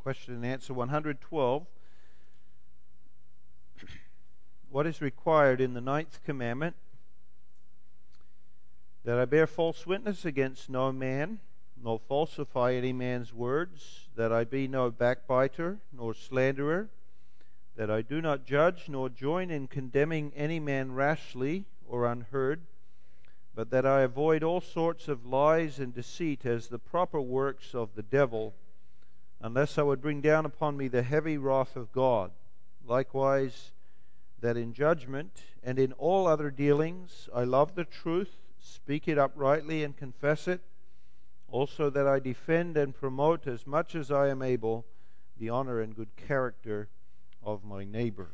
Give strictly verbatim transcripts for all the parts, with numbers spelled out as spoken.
Question and answer one hundred twelve. What is required in the ninth commandment? That I bear false witness against no man, nor falsify any man's words, that I be no backbiter, nor slanderer, that I do not judge, nor join in condemning any man rashly or unheard, but that I avoid all sorts of lies and deceit as the proper works of the devil, unless I would bring down upon me the heavy wrath of God. Likewise, that in judgment and in all other dealings I love the truth, speak it uprightly and confess it. Also that I defend and promote as much as I am able the honor and good character of my neighbor.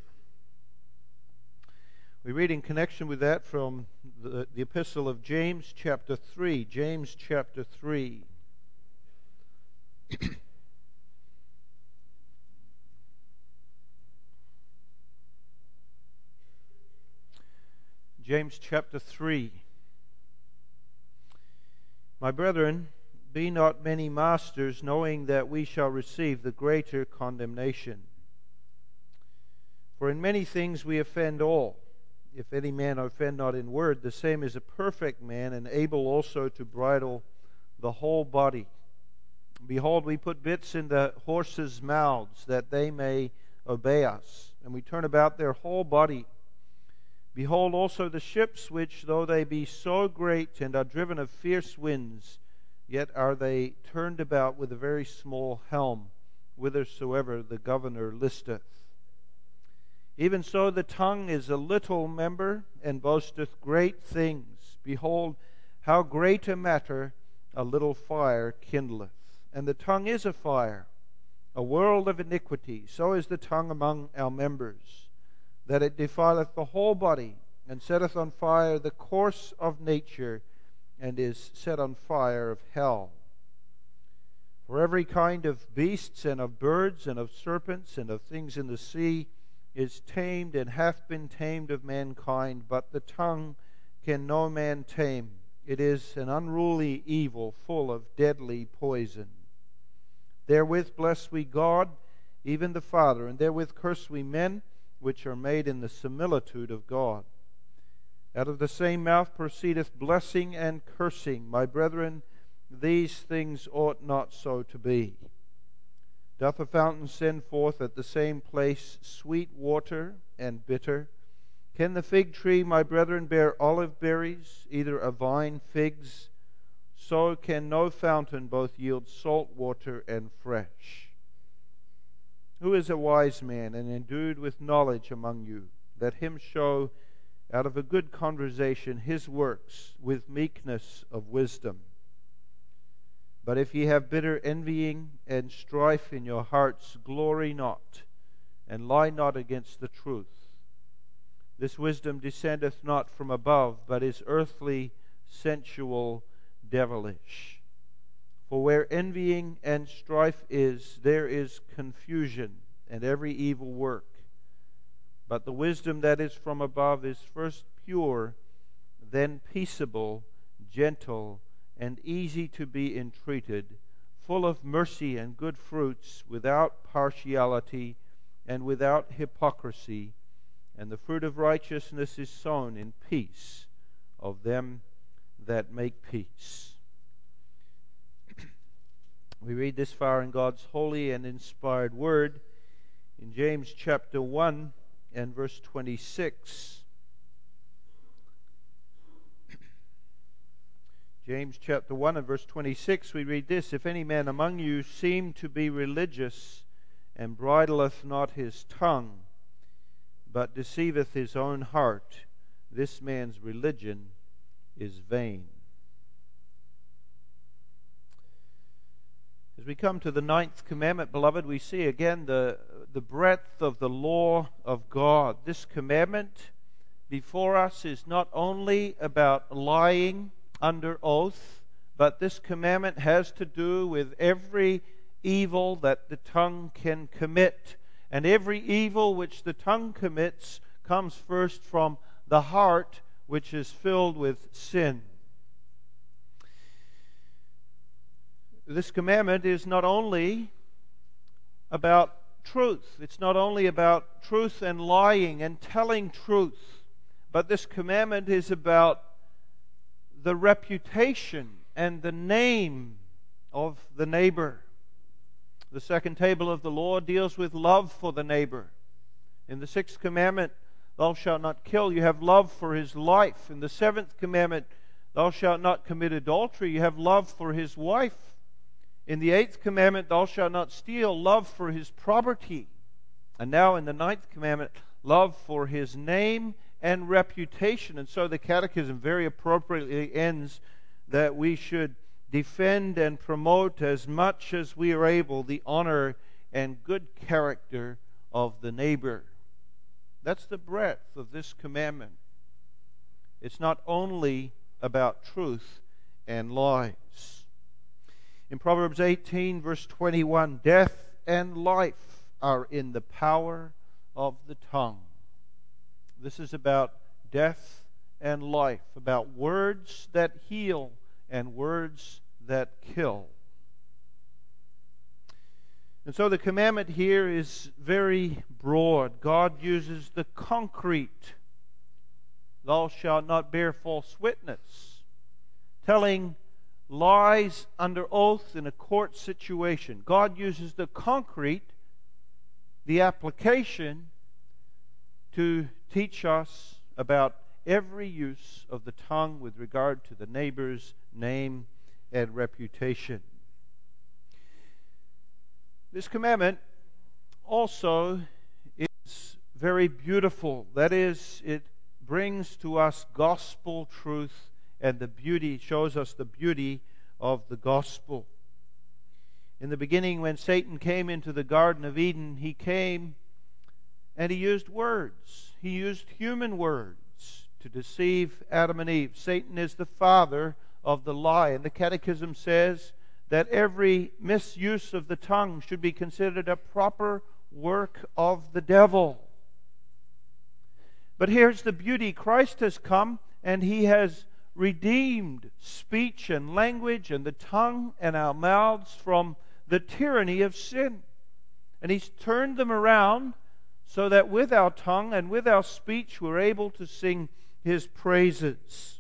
We read in connection with that from the, the epistle of James chapter three. James chapter three. James chapter three. My brethren, be not many masters, knowing that we shall receive the greater condemnation. For in many things we offend all. If any man offend not in word, the same is a perfect man, and able also to bridle the whole body. Behold, we put bits in the horses' mouths, that they may obey us, and we turn about their whole body. Behold also the ships, which, though they be so great, and are driven of fierce winds, yet are they turned about with a very small helm, whithersoever the governor listeth. Even so the tongue is a little member, and boasteth great things. Behold, how great a matter a little fire kindleth. And the tongue is a fire, a world of iniquity. So is the tongue among our members, that it defileth the whole body, and setteth on fire the course of nature, and is set on fire of hell. For every kind of beasts, and of birds, and of serpents, and of things in the sea, is tamed, and hath been tamed of mankind, but the tongue can no man tame. It is an unruly evil, full of deadly poison. Therewith bless we God, even the Father, and therewith curse we men, which are made in the similitude of God. Out of the same mouth proceedeth blessing and cursing. My brethren, these things ought not so to be. Doth a fountain send forth at the same place sweet water and bitter? Can the fig tree, my brethren, bear olive berries, either a vine figs? So can no fountain both yield salt water and fresh. Who is a wise man and endued with knowledge among you? Let him show out of a good conversation his works with meekness of wisdom. But if ye have bitter envying and strife in your hearts, glory not, and lie not against the truth. This wisdom descendeth not from above, but is earthly, sensual, devilish. For where envying and strife is, there is confusion and every evil work. But the wisdom that is from above is first pure, then peaceable, gentle, and easy to be entreated, full of mercy and good fruits, without partiality and without hypocrisy. And the fruit of righteousness is sown in peace of them that make peace. We read this far in God's holy and inspired word in James chapter one and verse twenty-six. James chapter one and verse twenty-six, we read this: If any man among you seem to be religious, and bridleth not his tongue, but deceiveth his own heart, this man's religion is vain. As we come to the ninth commandment, beloved, we see again the, the breadth of the law of God. This commandment before us is not only about lying under oath, but this commandment has to do with every evil that the tongue can commit. And every evil which the tongue commits comes first from the heart, which is filled with sin. This commandment is not only about truth. It's not only about truth and lying and telling truth, but this commandment is about the reputation and the name of the neighbor. The second table of the law deals with love for the neighbor. In the sixth commandment, thou shalt not kill, you have love for his life. In the seventh commandment, thou shalt not commit adultery, you have love for his wife. In the eighth commandment, thou shalt not steal, love for his property. And now in the ninth commandment, love for his name and reputation. And so the Catechism very appropriately ends that we should defend and promote as much as we are able the honor and good character of the neighbor. That's the breadth of this commandment. It's not only about truth and lies. In Proverbs eighteen, verse twenty-one, death and life are in the power of the tongue. This is about death and life, about words that heal and words that kill. And so the commandment here is very broad. God uses the concrete. Thou shalt not bear false witness, telling lies under oath in a court situation. God uses the concrete, the application, to teach us about every use of the tongue with regard to the neighbor's name and reputation. This commandment also is very beautiful. That is, it brings to us gospel truth, and the beauty, shows us the beauty of the gospel. In the beginning, when Satan came into the Garden of Eden, he came and he used words. He used human words to deceive Adam and Eve. Satan is the father of the lie. And the Catechism says that every misuse of the tongue should be considered a proper work of the devil. But here's the beauty. Christ has come and he has redeemed speech and language and the tongue and our mouths from the tyranny of sin. And he's turned them around so that with our tongue and with our speech we're able to sing his praises.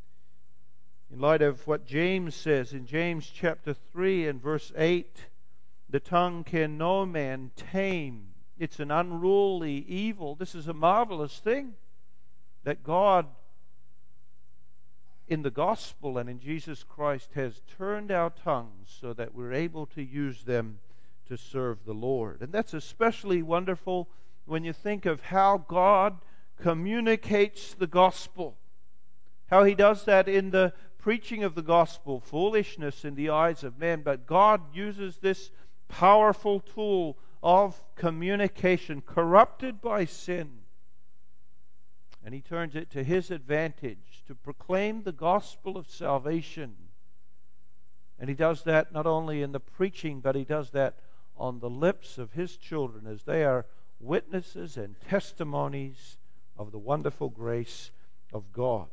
In light of what James says in James chapter three and verse eight, the tongue can no man tame. It's an unruly evil. This is a marvelous thing that God in the gospel and in Jesus Christ has turned our tongues so that we're able to use them to serve the Lord. And that's especially wonderful when you think of how God communicates the gospel. How he does that in the preaching of the gospel, foolishness in the eyes of men, but God uses this powerful tool of communication corrupted by sin, and he turns it to his advantage to proclaim the gospel of salvation. And he does that not only in the preaching, but he does that on the lips of his children as they are witnesses and testimonies of the wonderful grace of God.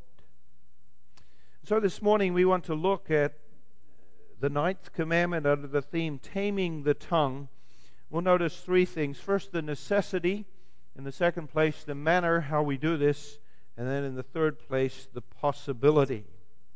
So this morning we want to look at the ninth commandment under the theme, Taming the Tongue. We'll notice three things. First, the necessity. In the second place, the manner, how we do this. And then in the third place, the possibility.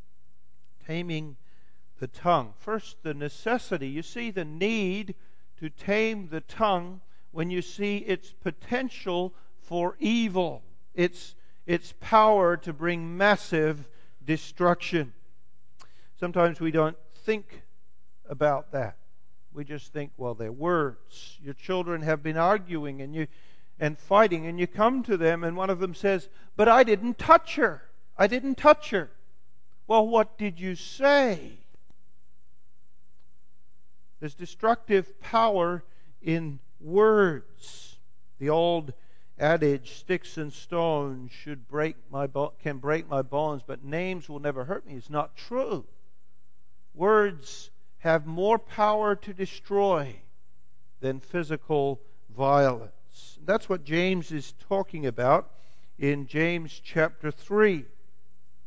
Taming the tongue. First, the necessity. You see the need to tame the tongue when you see its potential for evil, its, its power to bring massive destruction. Sometimes we don't think about that. We just think, well, they're words. Your children have been arguing and you and fighting, and you come to them and one of them says, but I didn't touch her. I didn't touch her. Well, what did you say? There's destructive power in words. The old adage, sticks and stones should break my bo- can break my bones, but names will never hurt me, is not true. Words have more power to destroy than physical violence. That's what James is talking about in James chapter three.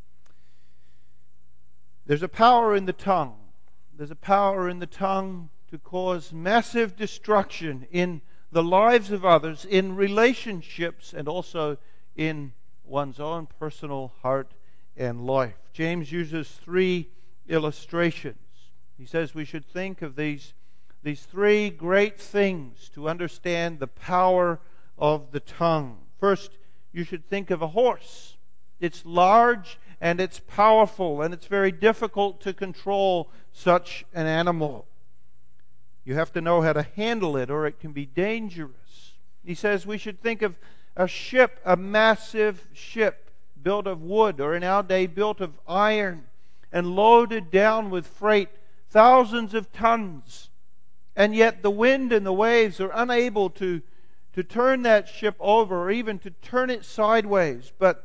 There's a power in the tongue. There's a power in the tongue to cause massive destruction in the lives of others, in relationships, and also in one's own personal heart and life. James uses three illustrations. He says we should think of these, these three great things to understand the power of the tongue. First, you should think of a horse. It's large and it's powerful, and it's very difficult to control such an animal. You have to know how to handle it, or it can be dangerous. He says we should think of a ship, a massive ship built of wood, or in our day built of iron, and loaded down with freight, thousands of tons. And yet the wind and the waves are unable to, to turn that ship over, or even to turn it sideways. But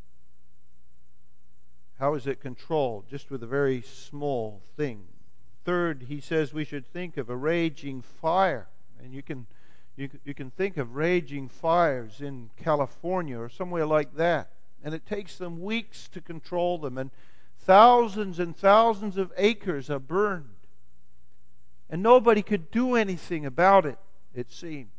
how is it controlled? Just with a very small thing. Third, he says we should think of a raging fire. And you can, you, you can think of raging fires in California or somewhere like that. And it takes them weeks to control them. And thousands and thousands of acres are burned. And nobody could do anything about it, it seemed.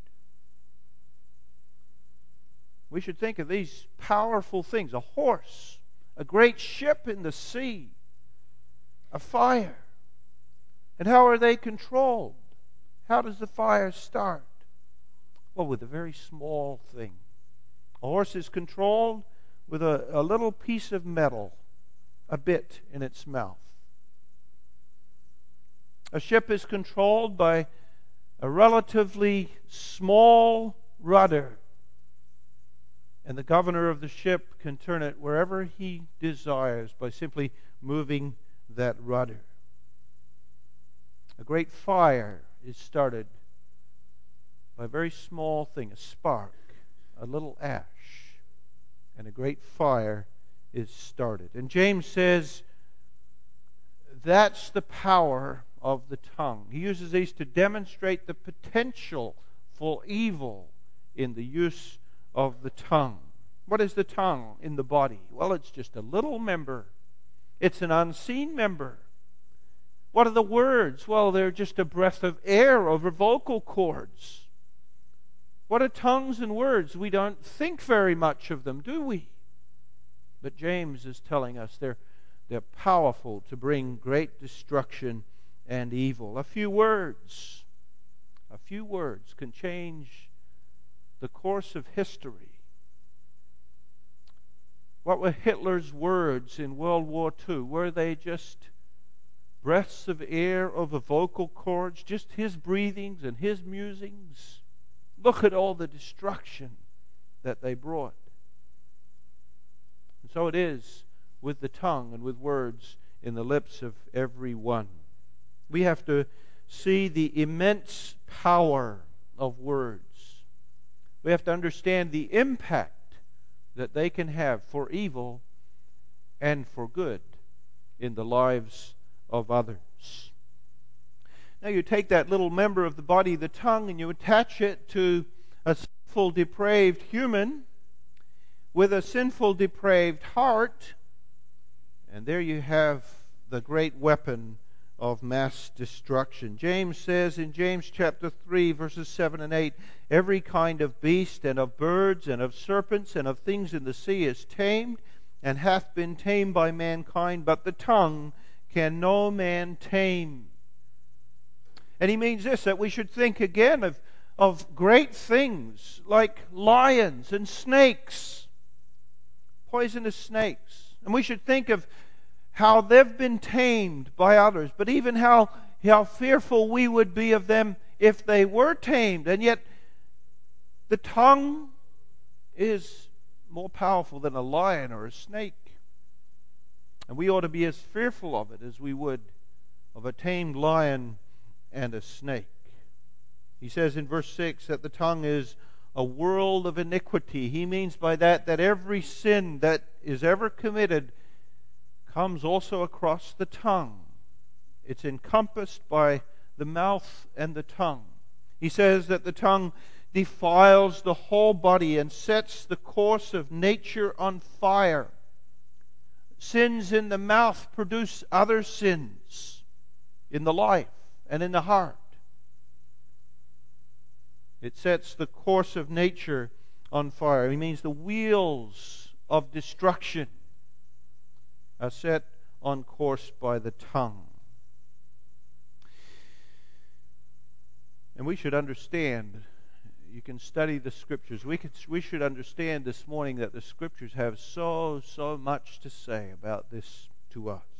We should think of these powerful things. A horse, a great ship in the sea, a fire. And how are they controlled? How does the fire start? Well, with a very small thing. A horse is controlled with a, a little piece of metal, a bit in its mouth. A ship is controlled by a relatively small rudder. And the governor of the ship can turn it wherever he desires by simply moving that rudder. A great fire is started by a very small thing, a spark, a little ash, and a great fire is started. And James says that's the power of the tongue. He uses these to demonstrate the potential for evil in the use of the tongue. What is the tongue in the body? Well, it's just a little member. It's an unseen member. What are the words? Well, they're just a breath of air over vocal cords. What are tongues and words? We don't think very much of them, do we? But James is telling us they're, they're powerful to bring great destruction and evil. A few words, a few words can change the course of history. What were Hitler's words in World War Two? Were they just breaths of air over vocal cords, just his breathings and his musings? Look at all the destruction that they brought. And so it is with the tongue and with words in the lips of every one. We have to see the immense power of words. We have to understand the impact that they can have for evil and for good in the lives of others. Now you take that little member of the body, the tongue, and you attach it to a sinful, depraved human with a sinful, depraved heart, and there you have the great weapon of mass destruction. James says in James chapter three, verses seven and eight, every kind of beast and of birds and of serpents and of things in the sea is tamed and hath been tamed by mankind, but the tongue can no man tame. And he means this, that we should think again of, of great things like lions and snakes, poisonous snakes. And we should think of how they've been tamed by others, but even how, how fearful we would be of them if they were tamed. And yet the tongue is more powerful than a lion or a snake. And we ought to be as fearful of it as we would of a tamed lion and a snake. He says in verse six that the tongue is a world of iniquity. He means by that that every sin that is ever committed comes also across the tongue. It's encompassed by the mouth and the tongue. He says that the tongue defiles the whole body and sets the course of nature on fire. Sins in the mouth produce other sins in the life and in the heart. It sets the course of nature on fire. It means the wheels of destruction are set on course by the tongue. And we should understand, you can study the Scriptures. We, could, we should understand this morning that the Scriptures have so, so much to say about this to us.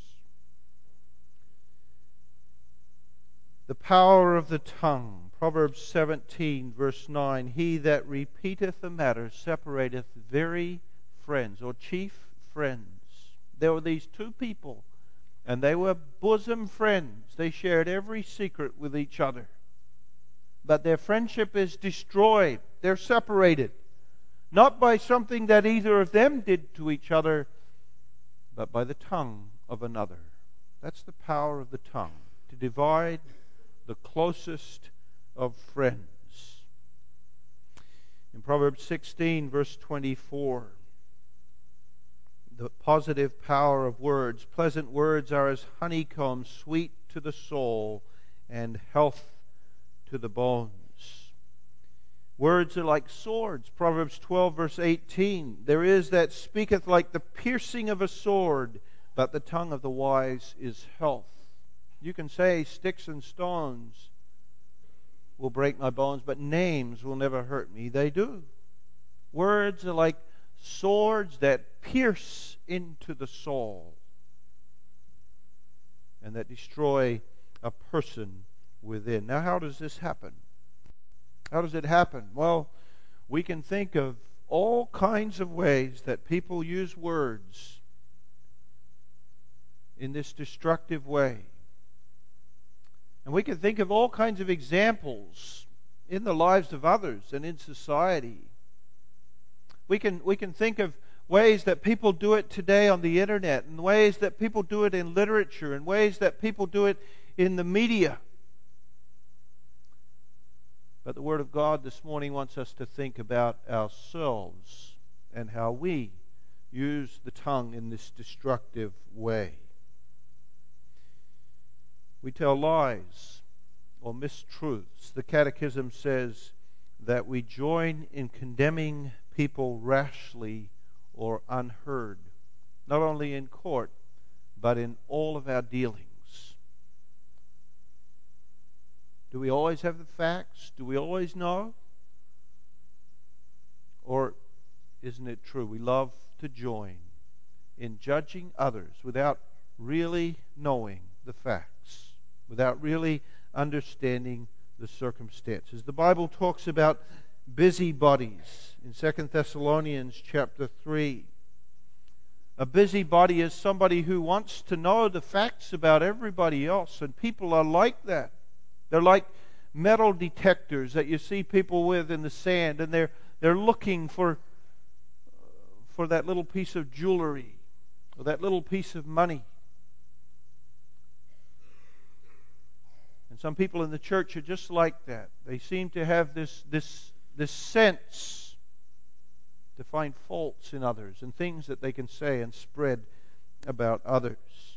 The power of the tongue. Proverbs seventeen, verse nine. He that repeateth a matter separateth very friends, or chief friends. There were these two people, and they were bosom friends. They shared every secret with each other. But their friendship is destroyed. They're separated. Not by something that either of them did to each other, but by the tongue of another. That's the power of the tongue, to divide the closest of friends. In Proverbs sixteen, verse twenty-four, the positive power of words. Pleasant words are as honeycomb, sweet to the soul, and health to the bones. Words are like swords. Proverbs twelve, verse eighteen. There is that speaketh like the piercing of a sword, but the tongue of the wise is health. You can say sticks and stones will break my bones, but names will never hurt me. They do. Words are like swords that pierce into the soul and that destroy a person within. Now, how does this happen? How does it happen? Well, we can think of all kinds of ways that people use words in this destructive way. And we can think of all kinds of examples in the lives of others and in society. We can, we can think of ways that people do it today on the internet, and ways that people do it in literature, and ways that people do it in the media. But the Word of God this morning wants us to think about ourselves and how we use the tongue in this destructive way. We tell lies or mistruths. The Catechism says that we join in condemning people rashly or unheard, not only in court, but in all of our dealings. Do we always have the facts? Do we always know? Or isn't it true? We love to join in judging others without really knowing the facts, without really understanding the circumstances. The Bible talks about busybodies in Second Thessalonians chapter three. A busybody is somebody who wants to know the facts about everybody else, and people are like that. They're like metal detectors that you see people with in the sand, and they're they're looking for for that little piece of jewelry or that little piece of money. And some people in the church are just like that. They seem to have this this this sense to find faults in others and things that they can say and spread about others.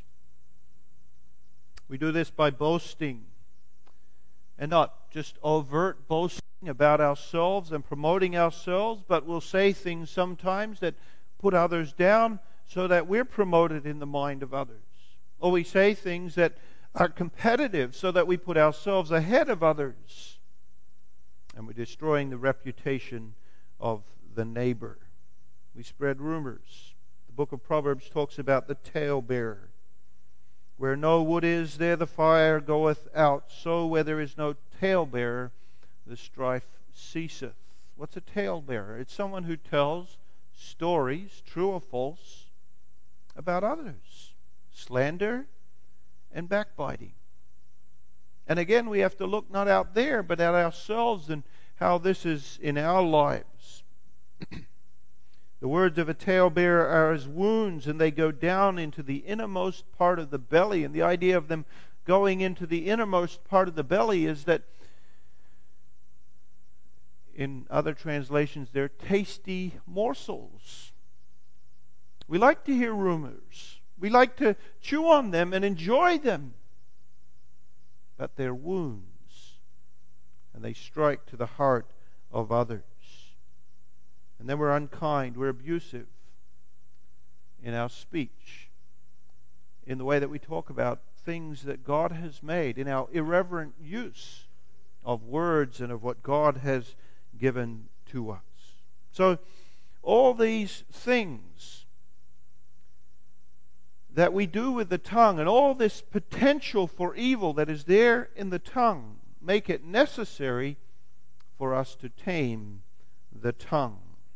We do this by boasting, and not just overt boasting about ourselves and promoting ourselves, but we'll say things sometimes that put others down so that we're promoted in the mind of others. Or we say things that are competitive so that we put ourselves ahead of others. And we're destroying the reputation of the neighbor. We spread rumors. The book of Proverbs talks about the talebearer. Where no wood is, there the fire goeth out. So where there is no talebearer, the strife ceaseth. What's a talebearer? It's someone who tells stories, true or false, about others. Slander and backbiting. And again, we have to look not out there, but at ourselves and how this is in our lives. The words of a talebearer are as wounds, and they go down into the innermost part of the belly. And the idea of them going into the innermost part of the belly is that, in other translations, they're tasty morsels. We like to hear rumors. We like to chew on them and enjoy them. But they're wounds. and they strike to the heart of others. And then we're unkind, we're abusive in our speech, in the way that we talk about things that God has made, in our irreverent use of words and of what God has given to us. So all these things that we do with the tongue and all this potential for evil that is there in the tongue make it necessary for us to tame the tongue.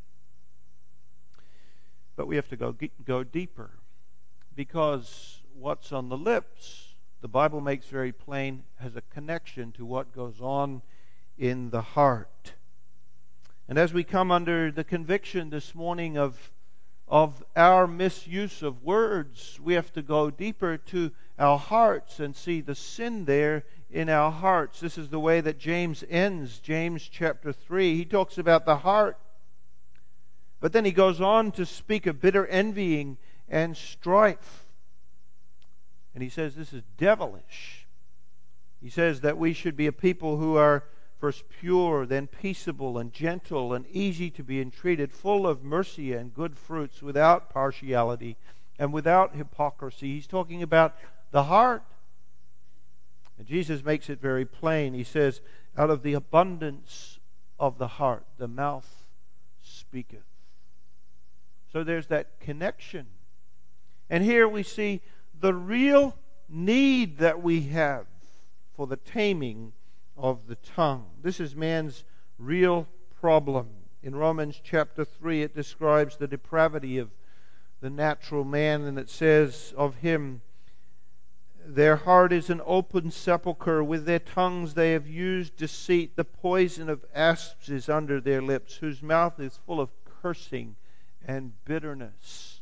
But we have to go, go deeper, because what's on the lips, the Bible makes very plain, has a connection to what goes on in the heart. And as we come under the conviction this morning of, of our misuse of words, we have to go deeper to our hearts and see the sin there in our hearts. This is the way that James ends, James chapter three. He talks about the heart, but then he goes on to speak of bitter envying and strife. And he says this is devilish. He says that we should be a people who are first pure, then peaceable and gentle and easy to be entreated, full of mercy and good fruits, without partiality and without hypocrisy. He's talking about the heart. And Jesus makes it very plain. He says, out of the abundance of the heart, the mouth speaketh. So there's that connection. And here we see the real need that we have for the taming of the tongue. This is man's real problem. In Romans chapter three, it describes the depravity of the natural man, and it says of him, their heart is an open sepulchre. With their tongues they have used deceit. The poison of asps is under their lips, whose mouth is full of cursing and bitterness.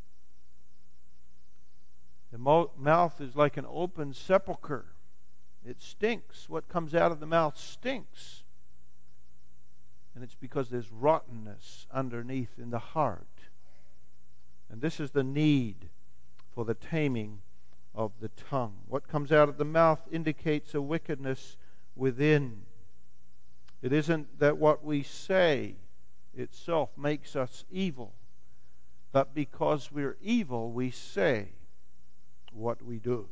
The mo- mouth is like an open sepulchre. It stinks. What comes out of the mouth stinks. And it's because there's rottenness underneath in the heart. And this is the need for the taming of the tongue. What comes out of the mouth indicates a wickedness within. It isn't that what we say itself makes us evil, but because we're evil, we say what we do.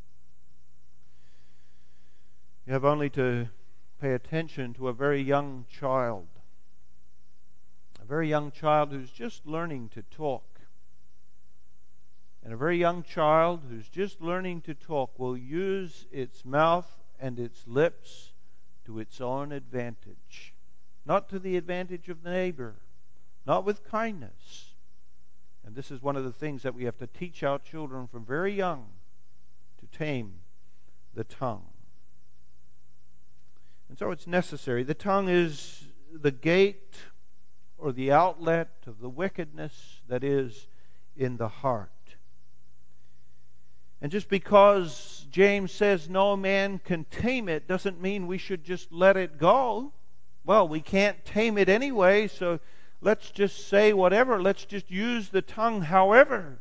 You have only to pay attention to a very young child, a very young child who's just learning to talk. And a very young child who's just learning to talk will use its mouth and its lips to its own advantage, not to the advantage of the neighbor, not with kindness. And this is one of the things that we have to teach our children from very young, to tame the tongue. And so it's necessary. The tongue is the gate or the outlet of the wickedness that is in the heart. And just because James says no man can tame it doesn't mean we should just let it go. Well, we can't tame it anyway, so let's just say whatever. Let's just use the tongue however.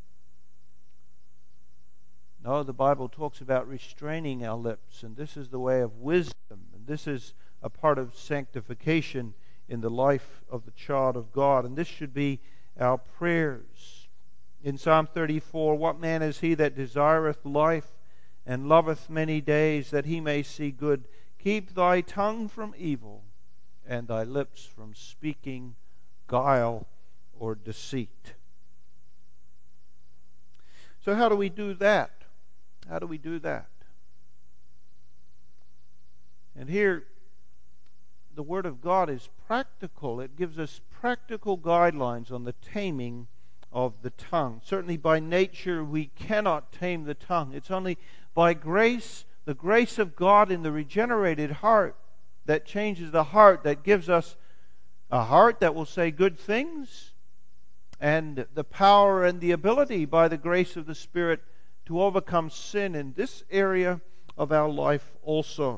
No, the Bible talks about restraining our lips, and this is the way of wisdom, and this is a part of sanctification in the life of the child of God, and this should be our prayers. In Psalm thirty-four, what man is he that desireth life and loveth many days, that he may see good? Keep thy tongue from evil, and thy lips from speaking guile or deceit. So how do we do that? How do we do that? And here, the Word of God is practical. It gives us practical guidelines on the taming of the tongue. Certainly by nature, we cannot tame the tongue. It's only by grace, the grace of God in the regenerated heart, that changes the heart, that gives us a heart that will say good things, and the power and the ability by the grace of the Spirit to overcome sin in this area of our life also.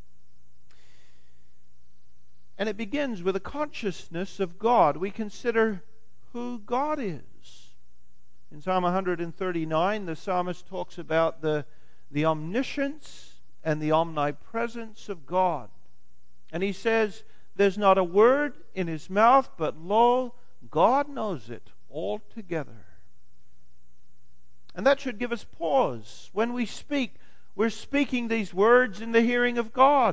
And it begins with a consciousness of God. We consider who God is. In Psalm one thirty-nine, the psalmist talks about the, the omniscience and the omnipresence of God. And he says, there's not a word in his mouth, but lo, God knows it altogether. And that should give us pause. When we speak, we're speaking these words in the hearing of God.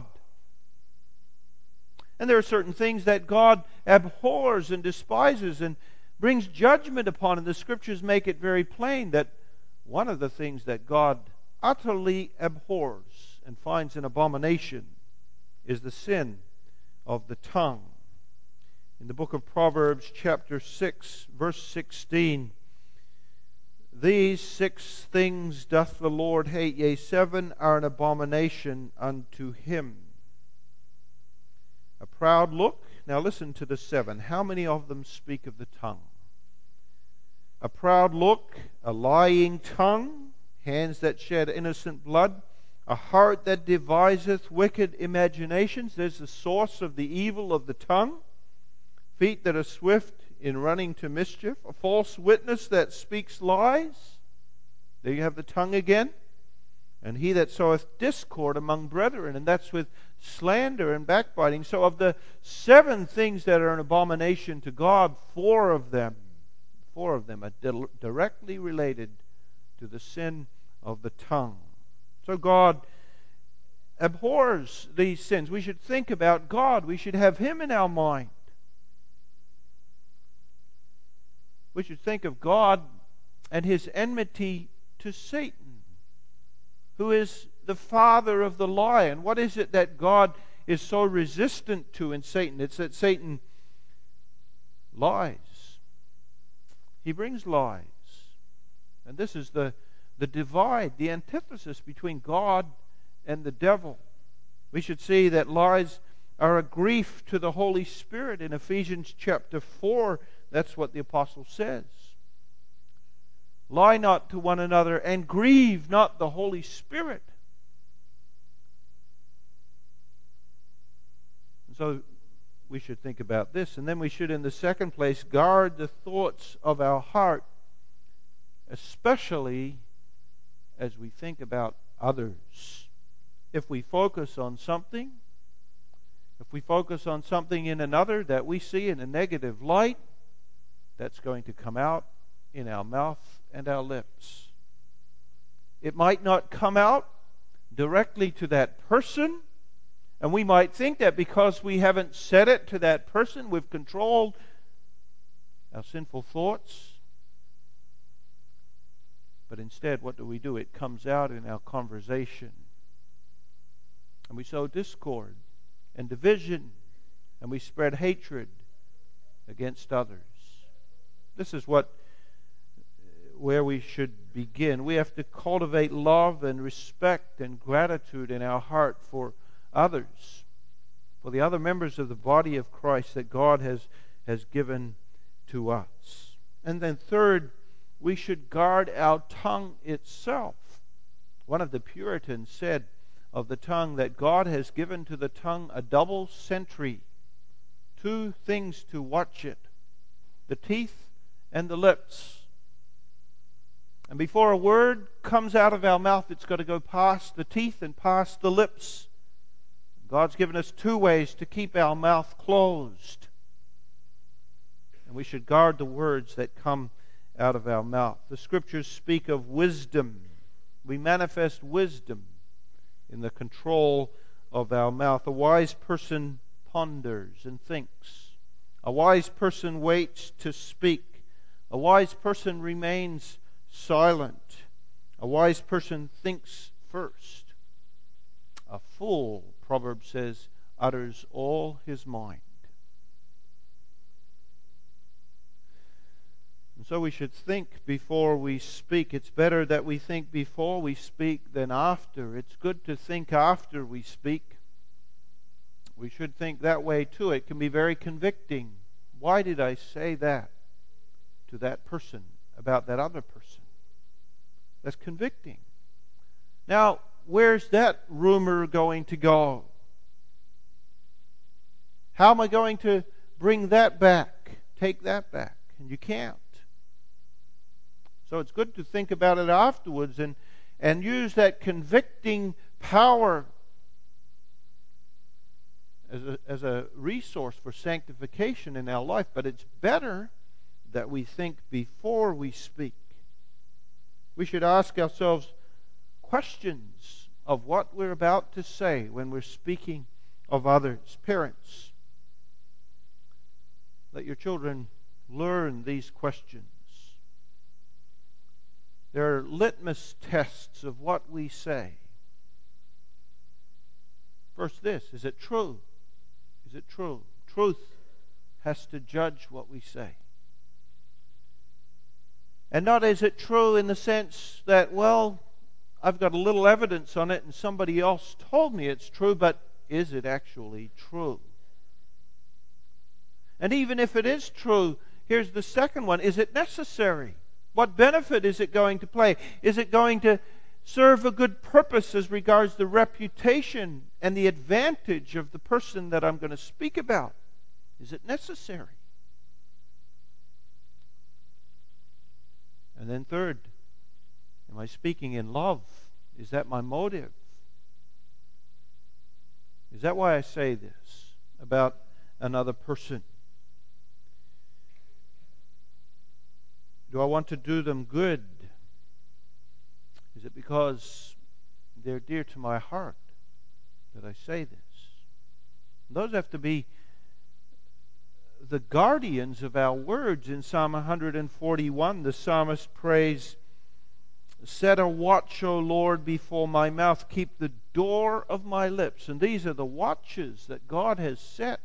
And there are certain things that God abhors and despises and brings judgment upon. And the Scriptures make it very plain that one of the things that God utterly abhors and finds an abomination is the sin of the tongue. In the book of Proverbs, chapter six, verse sixteen, these six things doth the Lord hate, yea, seven are an abomination unto him. A proud look. Now listen to the seven. How many of them speak of the tongue? A proud look, a lying tongue, hands that shed innocent blood, a heart that deviseth wicked imaginations. There's the source of the evil of the tongue. Feet that are swift in running to mischief, a false witness that speaks lies. There you have the tongue again. And he that soweth discord among brethren, and that's with slander and backbiting. So of the seven things that are an abomination to God, four of them, four of them are di- directly related to the sin of the tongue. So God abhors these sins. We should think about God. We should have Him in our mind. We should think of God and His enmity to Satan, who is the father of the lie. And what is it that God is so resistant to in Satan? It's that Satan lies. He brings lies. And this is the, the divide, the antithesis between God and the devil. We should see that lies are a grief to the Holy Spirit. In Ephesians chapter four, that's what the apostle says. Lie not to one another, and grieve not the Holy Spirit. And so we should think about this. And then we should, in the second place, guard the thoughts of our heart, especially as we think about others. If we focus on something, if we focus on something in another that we see in a negative light, that's going to come out in our mouth and our lips. It might not come out directly to that person, and we might think that because we haven't said it to that person, we've controlled our sinful thoughts. But instead, what do we do? It comes out in our conversation. And we sow discord and division, and we spread hatred against others. This is what where we should begin. We have to cultivate love and respect and gratitude in our heart for others, for the other members of the body of Christ that God has, has given to us. And then third, we should guard our tongue itself. One of the Puritans said of the tongue that God has given to the tongue a double sentry, two things to watch it, the teeth and the lips. And before a word comes out of our mouth, it's got to go past the teeth and past the lips. God's given us two ways to keep our mouth closed. And we should guard the words that come out of our mouth. The Scriptures speak of wisdom. We manifest wisdom in the control of our mouth. A wise person ponders and thinks. A wise person waits to speak. A wise person remains silent. A wise person thinks first. A fool, Proverbs says, utters all his mind. And so we should think before we speak. It's better that we think before we speak than after. It's good to think after we speak. We should think that way too. It can be very convicting. Why did I say that to that person about that other person? That's convicting. Now, where's that rumor going to go? How am I going to bring that back? Take that back? And you can't. So it's good to think about it afterwards and, and use that convicting power as a, as a resource for sanctification in our life, but it's better that we think before we speak. We should ask ourselves questions of what we're about to say when we're speaking of others. Parents, let your children learn these questions. They're litmus tests of what we say. First, this: is it true? Is it true? Truth has to judge what we say. And not is it true in the sense that, well, I've got a little evidence on it and somebody else told me it's true, but is it actually true? And even if it is true, here's the second one: is it necessary? What benefit is it going to play? Is it going to serve a good purpose as regards the reputation and the advantage of the person that I'm going to speak about? Is it necessary? And then third, am I speaking in love? Is that my motive? Is that why I say this about another person? Do I want to do them good? Is it because they're dear to my heart that I say this? Those have to be the guardians of our words. In Psalm one forty-one, the psalmist prays, "Set a watch, O Lord, before my mouth. Keep the door of my lips." And these are the watches that God has set.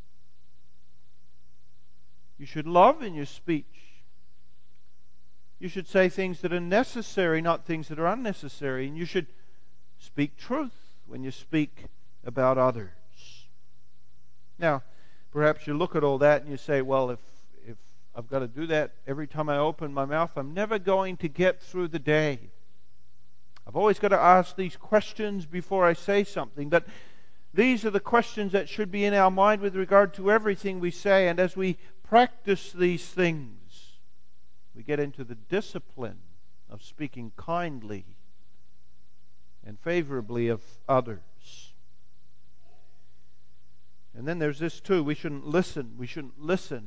You should love in your speech. You should say things that are necessary, not things that are unnecessary. And you should speak truth when you speak about others. Now, perhaps you look at all that and you say, well, if, if I've got to do that every time I open my mouth, I'm never going to get through the day. I've always got to ask these questions before I say something. But these are the questions that should be in our mind with regard to everything we say. And as we practice these things, we get into the discipline of speaking kindly and favorably of others. And then there's this too. We shouldn't listen. We shouldn't listen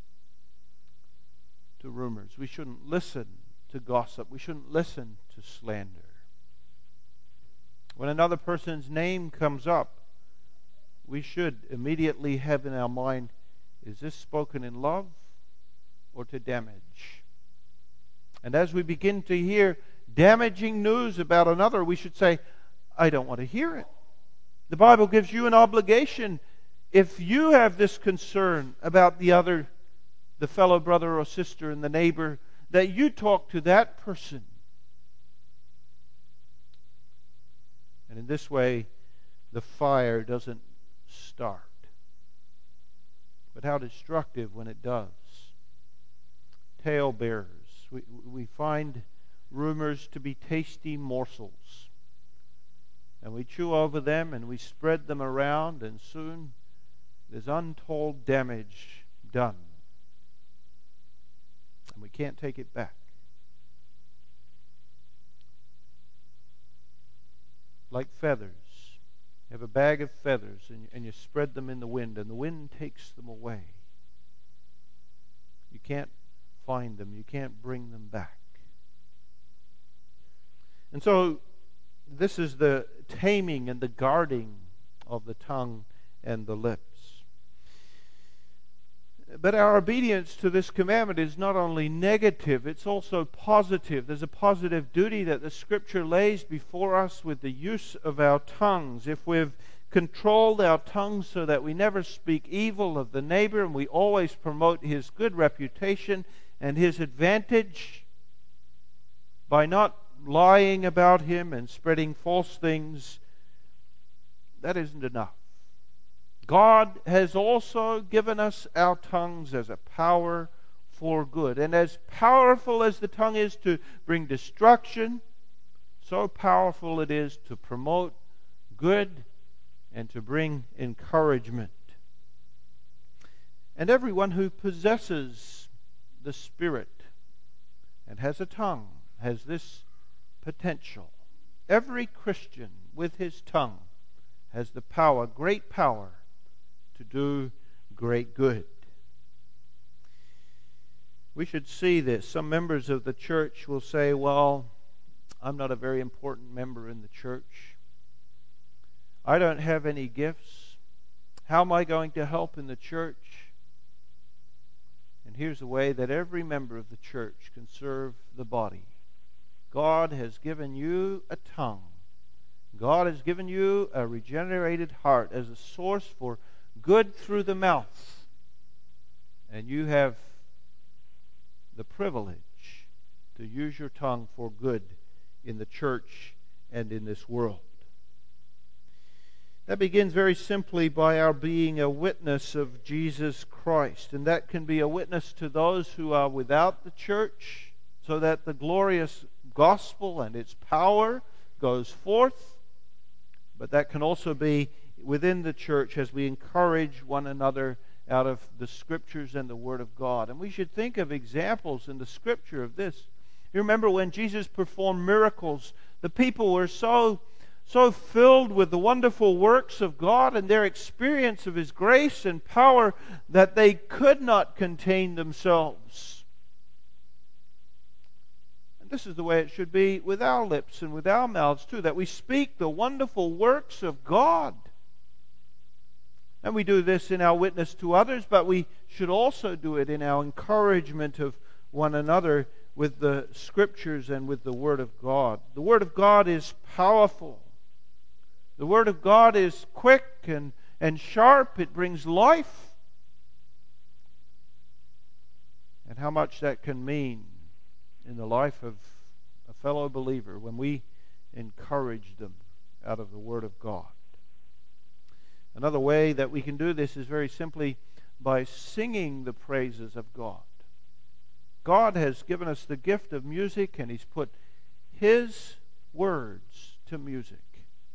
to rumors. We shouldn't listen to gossip. We shouldn't listen to slander. When another person's name comes up, we should immediately have in our mind, is this spoken in love or to damage? And as we begin to hear damaging news about another, we should say, I don't want to hear it. The Bible gives you an obligation. If you have this concern about the other, the fellow brother or sister and the neighbor, that you talk to that person. And in this way, the fire doesn't start. But how destructive when it does. Talebearers. We, we find rumors to be tasty morsels. And we chew over them and we spread them around, and soon there's untold damage done. And we can't take it back. Like feathers. You have a bag of feathers and, and you spread them in the wind, and the wind takes them away. You can't find them. You can't bring them back. And so this is the taming and the guarding of the tongue and the lips. But our obedience to this commandment is not only negative, it's also positive. There's a positive duty that the Scripture lays before us with the use of our tongues. If we've controlled our tongues so that we never speak evil of the neighbor and we always promote his good reputation and his advantage by not lying about him and spreading false things, that isn't enough. God has also given us our tongues as a power for good. And as powerful as the tongue is to bring destruction, so powerful it is to promote good and to bring encouragement. And everyone who possesses the Spirit and has a tongue has this potential. Every Christian with his tongue has the power, great power, to do great good. We should see this. Some members of the church will say, well, I'm not a very important member in the church. I don't have any gifts. How am I going to help in the church? And here's the way that every member of the church can serve the body. God has given you a tongue. God has given you a regenerated heart as a source for good through the mouth. And you have the privilege to use your tongue for good in the church and in this world. That begins very simply by our being a witness of Jesus Christ. And that can be a witness to those who are without the church, so that the glorious gospel and its power goes forth. But that can also be within the church as we encourage one another out of the Scriptures and the Word of God. And we should think of examples in the Scripture of this. You remember when Jesus performed miracles, the people were so, so filled with the wonderful works of God and their experience of His grace and power that they could not contain themselves. This is the way it should be with our lips and with our mouths too, that we speak the wonderful works of God. And we do this in our witness to others, but we should also do it in our encouragement of one another with the Scriptures and with the Word of God. The Word of God is powerful. The Word of God is quick and, and sharp. It brings life. And how much that can mean in the life of a fellow believer when we encourage them out of the Word of God. Another way that we can do this is very simply by singing the praises of God. God has given us the gift of music, and He's put His words to music.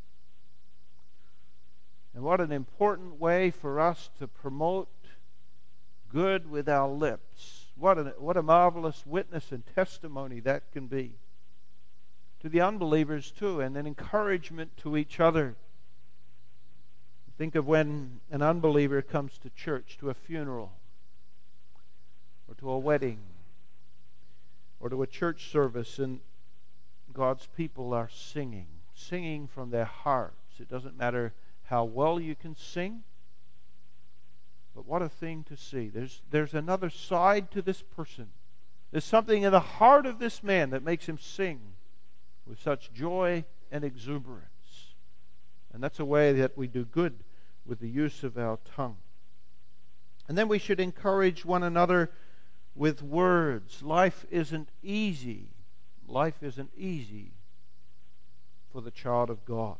And what an important way for us to promote good with our lips. What a, what a marvelous witness and testimony that can be to the unbelievers too, and an encouragement to each other. Think of when an unbeliever comes to church, to a funeral, or to a wedding, or to a church service, and God's people are singing, singing from their hearts. It doesn't matter how well you can sing, but what a thing to see. There's, there's another side to this person. There's something in the heart of this man that makes him sing with such joy and exuberance. And that's a way that we do good with the use of our tongue. And then we should encourage one another with words. Life isn't easy. Life isn't easy for the child of God.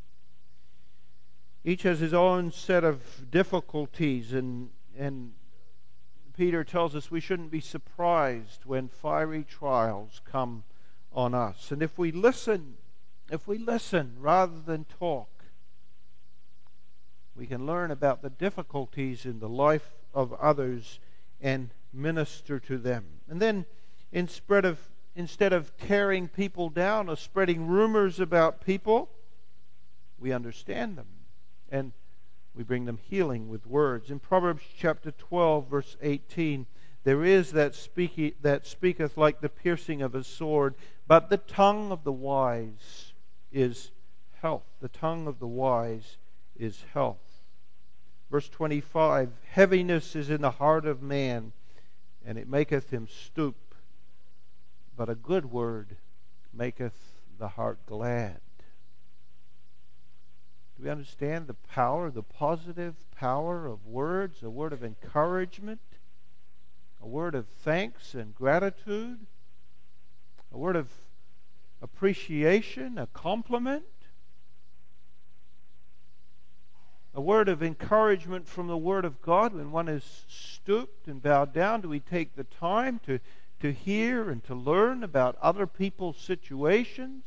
Each has his own set of difficulties, and, and Peter tells us we shouldn't be surprised when fiery trials come on us. And if we listen, if we listen rather than talk, we can learn about the difficulties in the life of others and minister to them. And then instead of, instead of tearing people down or spreading rumors about people, we understand them. And we bring them healing with words. In Proverbs chapter twelve, verse eighteen, there is that, speak, that speaketh like the piercing of a sword, but the tongue of the wise is health. The tongue of the wise is health. Verse twenty-five, heaviness is in the heart of man, and it maketh him stoop, but a good word maketh the heart glad. Do we understand the power, the positive power of words, a word of encouragement, a word of thanks and gratitude, a word of appreciation, a compliment, a word of encouragement from the Word of God when one is stooped and bowed down? Do we take the time to, to hear and to learn about other people's situations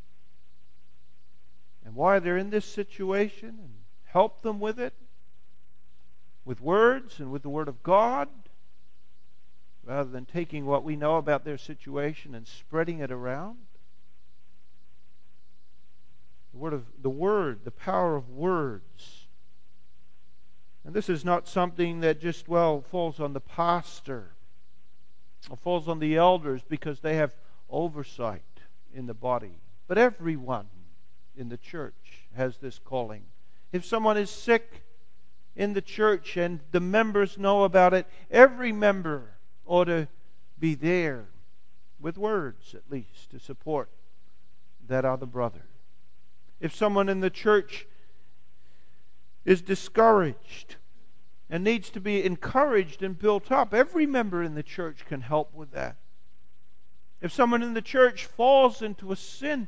and why they're in this situation, and help them with it, with words and with the Word of God, rather than taking what we know about their situation and spreading it around? The word of the word, the power of words. And this is not something that just, well, falls on the pastor or falls on the elders because they have oversight in the body. But everyone in the church has this calling. If someone is sick in the church and the members know about it, every member ought to be there with words, at least, to support that other brother. If someone in the church is discouraged and needs to be encouraged and built up, every member in the church can help with that. If someone in the church falls into a sin,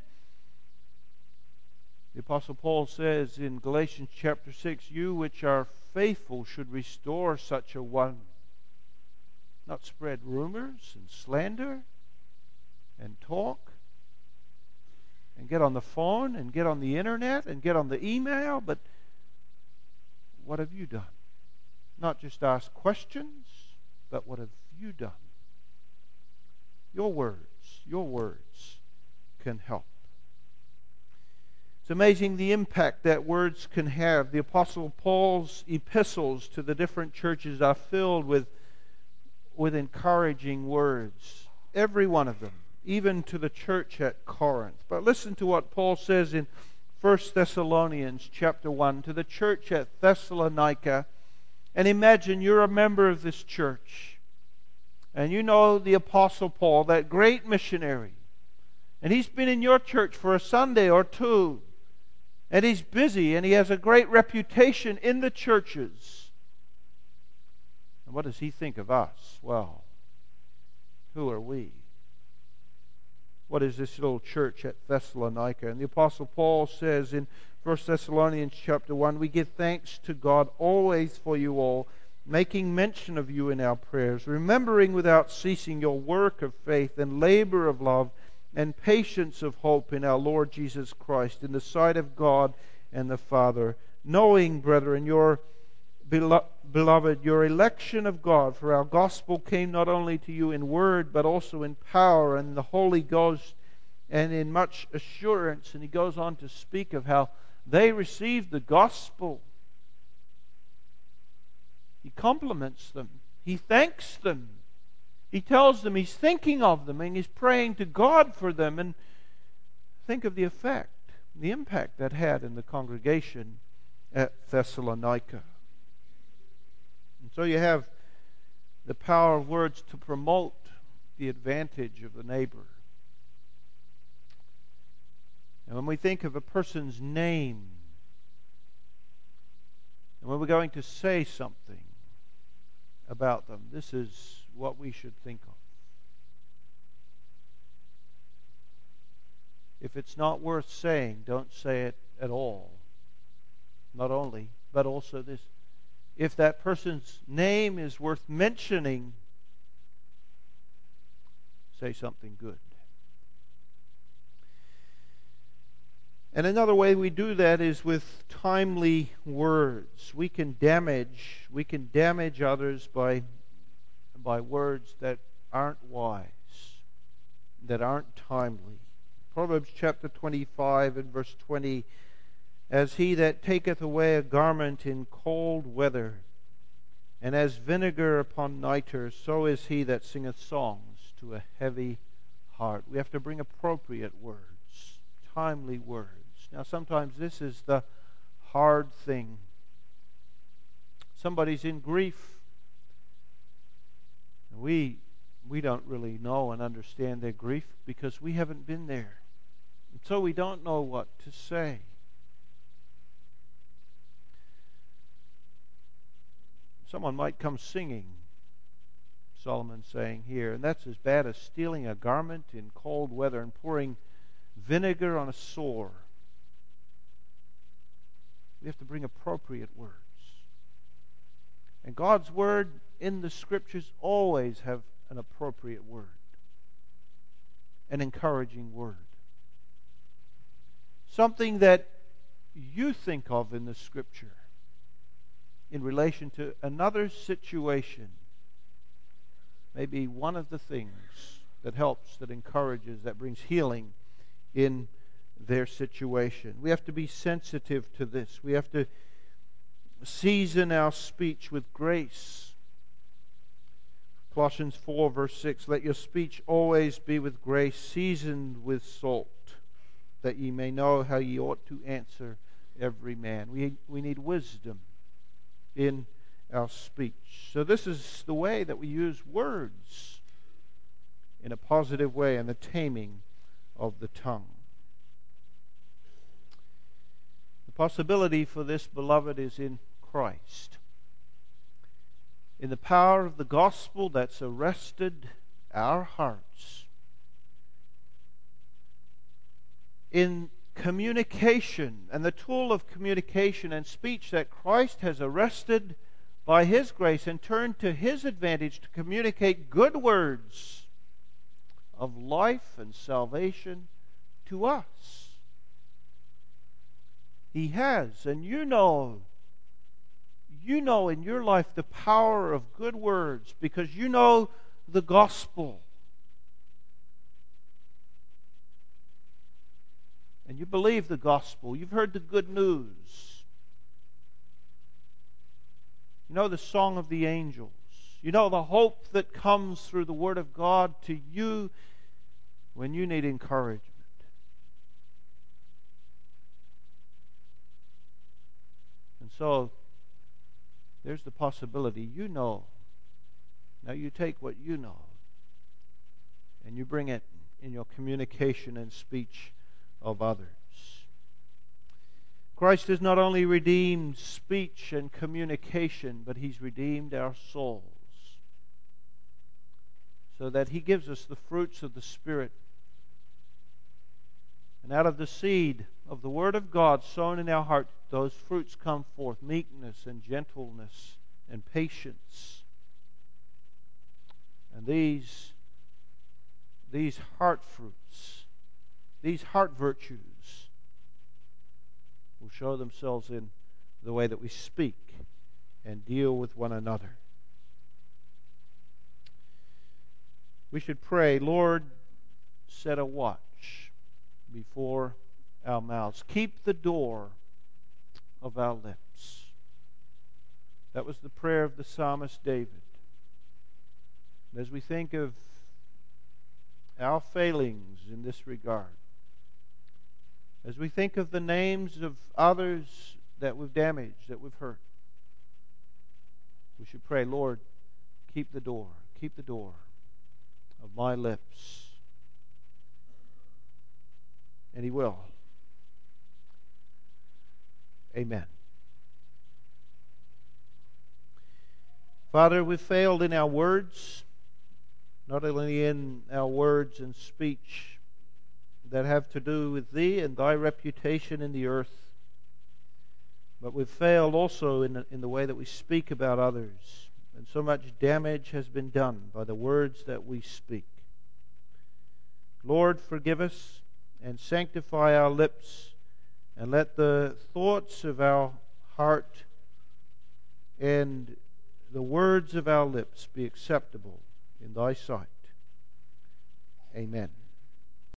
the Apostle Paul says in Galatians chapter six, "You which are faithful should restore such a one, not spread rumors and slander and talk and get on the phone and get on the internet and get on the email, but what have you done? Not just ask questions, but what have you done?" Your words, your words can help. It's amazing the impact that words can have. The Apostle Paul's epistles to the different churches are filled with, with encouraging words. Every one of them, even to the church at Corinth. But listen to what Paul says in First Thessalonians chapter one to the church at Thessalonica. And imagine you're a member of this church. And you know the Apostle Paul, that great missionary. And he's been in your church for a Sunday or two. And he's busy and he has a great reputation in the churches. And what does he think of us? Well, who are we? What is this little church at Thessalonica? And the Apostle Paul says in First Thessalonians chapter one, "We give thanks to God always for you all, making mention of you in our prayers, remembering without ceasing your work of faith and labor of love and patience of hope in our Lord Jesus Christ, in the sight of God and the Father, knowing, brethren, your belo- beloved, your election of God, for our gospel came not only to you in word, but also in power and the Holy Ghost and in much assurance." And he goes on to speak of how they received the gospel. He compliments them. He thanks them. He tells them he's thinking of them and he's praying to God for them. And think of the effect, the impact that had in the congregation at Thessalonica. And so you have the power of words to promote the advantage of the neighbor. And when we think of a person's name, and when we're going to say something about them, this is what we should think of. If it's not worth saying, don't say it at all. Not only, but also this. If that person's name is worth mentioning, say something good. And another way we do that is with timely words. We can damage, we can damage others by, by words that aren't wise, that aren't timely. Proverbs chapter twenty-five and verse twenty, "As he that taketh away a garment in cold weather, and as vinegar upon nitre, so is he that singeth songs to a heavy heart." We have to bring appropriate words, timely words. Now, sometimes this is the hard thing. Somebody's in grief. We, we don't really know and understand their grief because we haven't been there. And so we don't know what to say. Someone might come singing, Solomon's saying here, and that's as bad as stealing a garment in cold weather and pouring vinegar on a sore. We have to bring appropriate words. And God's word in the Scriptures always have an appropriate word, an encouraging word. Something that you think of in the Scripture in relation to another situation may be one of the things that helps, that encourages, that brings healing in their situation. We have to be sensitive to this. We have to season our speech with grace. Colossians four, verse six, let your speech always be with grace, seasoned with salt, that ye may know how ye ought to answer every man. We, we need wisdom in our speech. So this is the way that we use words in a positive way, and the taming of the tongue. The possibility for this, beloved, is in Christ. In the power of the gospel that's arrested our hearts. In communication and the tool of communication and speech that Christ has arrested by His grace and turned to His advantage to communicate good words of life and salvation to us. He has, and you know, you know in your life the power of good words because you know the gospel. And you believe the gospel. You've heard the good news. You know the song of the angels. You know the hope that comes through the Word of God to you when you need encouragement. And so, there's the possibility you know. Now you take what you know and you bring it in your communication and speech of others. Christ has not only redeemed speech and communication, but He's redeemed our souls, so that He gives us the fruits of the Spirit. And out of the seed of the Word of God sown in our heart, those fruits come forth: meekness and gentleness and patience. And these, these heart fruits, these heart virtues, will show themselves in the way that we speak and deal with one another. We should pray, Lord, set a watch before our mouths. Keep the door of our lips. That was the prayer of the psalmist David. And as we think of our failings in this regard, as we think of the names of others that we've damaged, that we've hurt, we should pray, Lord, keep the door, keep the door of my lips. And He will. Amen. Father, we've failed in our words, not only in our words and speech that have to do with Thee and Thy reputation in the earth, but we've failed also in the, in the way that we speak about others. And so much damage has been done by the words that we speak. Lord, forgive us and sanctify our lips, and let the thoughts of our heart and the words of our lips be acceptable in Thy sight. Amen.